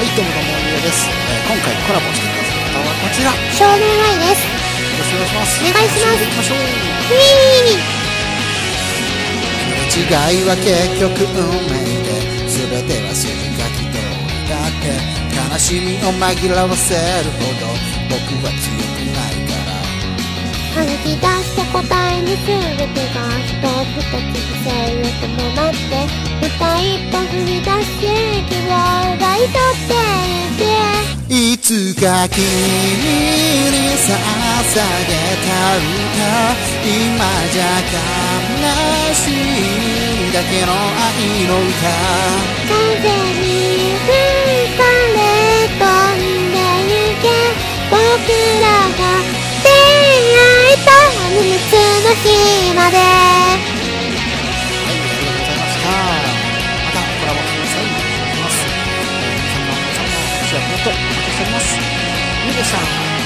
はい、どうもどうも、ゆうです。今回コラボしてくださる方はこちら。 少年愛です。 よろしくお願いします。 お願いします。 行きましょう。 すれ違いは結局運命で、全ては筋書き通りだって、悲しみを紛らわせるほど僕は強くないから。 吐き出した答えに全てが一つ二つせよともなって、また一歩踏み出し希望を奪い取ってゆけ。 いつか君に捧げた歌、今じゃ悲しいだけの愛の歌。 風に吹かれ飛んでゆけ。僕らが出会えたあの夏の日まで。 はい、ありがとうございました。またコラボしてください。お願いします。皆さんのご参加、私はもっとお待ちしております。ゆうでした。